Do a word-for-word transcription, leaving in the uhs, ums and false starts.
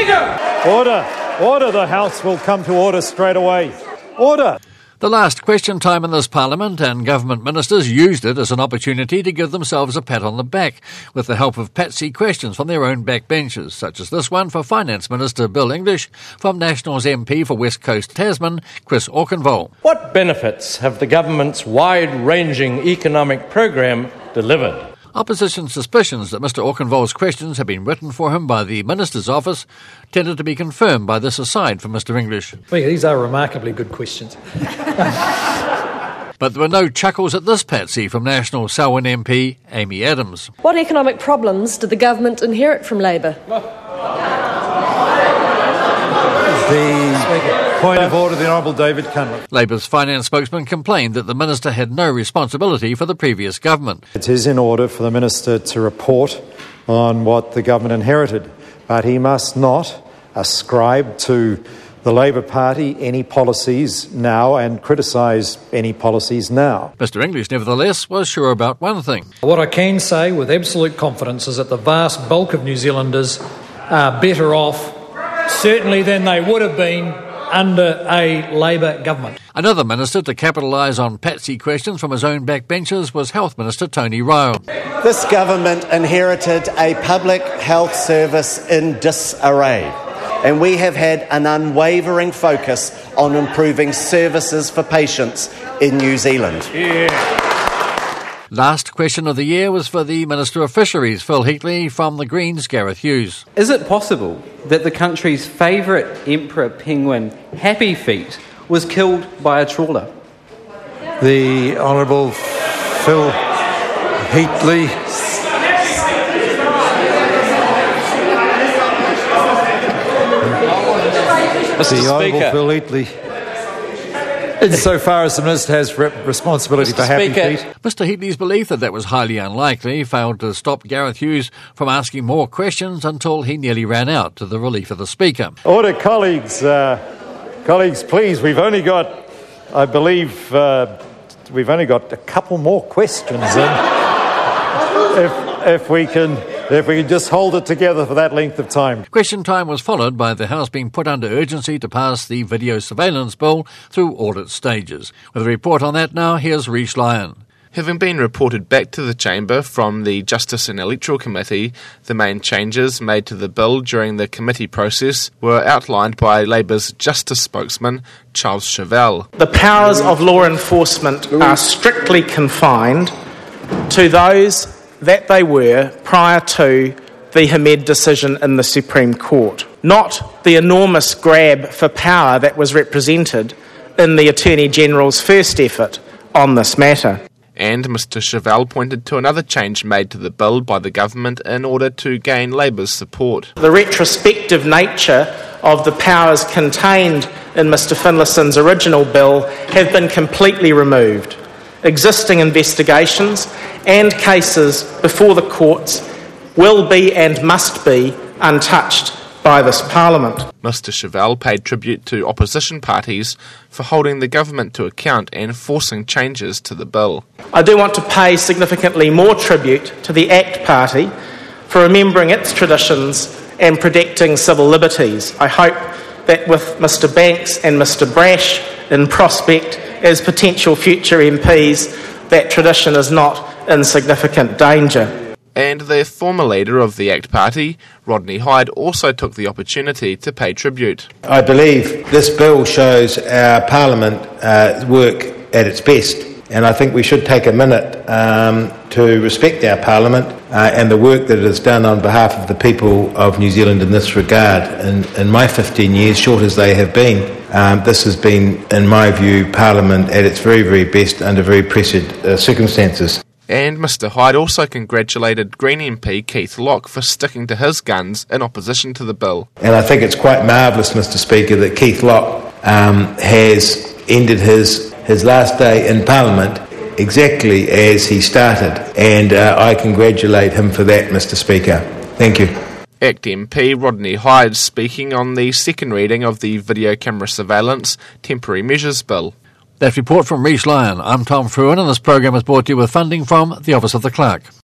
Speaker! Order. Order. The House will come to order straight away. Order. The last question time in this Parliament, and government ministers used it as an opportunity to give themselves a pat on the back with the help of patsy questions from their own backbenchers, such as this one for Finance Minister Bill English from Nationals M P for West Coast Tasman, Chris Auchenvoll. What benefits have the government's wide-ranging economic program delivered? Opposition suspicions that Mr Auchenvoll's questions had been written for him by the Minister's office tended to be confirmed by this aside from Mr English. Well, these are remarkably good questions. But there were no chuckles at this patsy from National Selwyn M P Amy Adams. What economic problems did the government inherit from Labour? The point of order, the Honourable David Cunliffe. Labour's finance spokesman complained that the minister had no responsibility for the previous government. It is in order for the minister to report on what the government inherited, but he must not ascribe to the Labour Party any policies now and criticise any policies now. Mr English, nevertheless, was sure about one thing. What I can say with absolute confidence is that the vast bulk of New Zealanders are better off, certainly, than they would have been under a Labour government. Another minister to capitalise on patsy questions from his own backbenchers was Health Minister Tony Ryle. This government inherited a public health service in disarray, and we have had an unwavering focus on improving services for patients in New Zealand. Yeah. Last question of the year was for the Minister of Fisheries, Phil Heatley, from the Greens, Gareth Hughes. Is it possible that the country's favourite emperor penguin, Happy Feet, was killed by a trawler? The Honourable Phil Heatley. Mister The Honourable Speaker. Phil Heatley. Insofar as the Minister has re- responsibility Mister for Happy Speaker. Feet. Mr Heatley's belief that that was highly unlikely failed to stop Gareth Hughes from asking more questions until he nearly ran out, to the relief of the Speaker. Order, colleagues. Uh, colleagues, please. We've only got, I believe, uh, we've only got a couple more questions. And if, if we can... If we can just hold it together for that length of time. Question time was followed by the House being put under urgency to pass the video surveillance bill through all its stages. With a report on that now, here's Rhys Lyon. Having been reported back to the Chamber from the Justice and Electoral Committee, the main changes made to the bill during the committee process were outlined by Labour's Justice spokesman, Charles Chauvel. The powers of law enforcement are strictly confined to those that they were prior to the Hamed decision in the Supreme Court, not the enormous grab for power that was represented in the Attorney-General's first effort on this matter. And Mr Chauvel pointed to another change made to the bill by the government in order to gain Labour's support. The retrospective nature of the powers contained in Mr Finlayson's original bill have been completely removed. Existing investigations and cases before the courts will be and must be untouched by this Parliament. Mr Chauvel paid tribute to opposition parties for holding the government to account and forcing changes to the bill. I do want to pay significantly more tribute to the ACT Party for remembering its traditions and protecting civil liberties. I hope that with Mr Banks and Mr Brash in prospect as potential future M Ps, that tradition is not in significant danger. And the former leader of the ACT Party, Rodney Hyde, also took the opportunity to pay tribute. I believe this bill shows our Parliament uh, work at its best, and I think we should take a minute um, to respect our Parliament uh, and the work that it has done on behalf of the people of New Zealand in this regard. In, in my fifteen years, short as they have been, um, this has been, in my view, Parliament at its very, very best under very pressured uh, circumstances. And Mr Hyde also congratulated Green M P Keith Locke for sticking to his guns in opposition to the bill. And I think it's quite marvellous, Mr Speaker, that Keith Locke um, has ended his, his last day in Parliament exactly as he started. And uh, I congratulate him for that, Mr Speaker. Thank you. ACT M P Rodney Hyde speaking on the second reading of the Video Camera Surveillance Temporary Measures Bill. That report from Rhys Lyon. I'm Tom Fruin, and this program is brought to you with funding from the Office of the Clerk.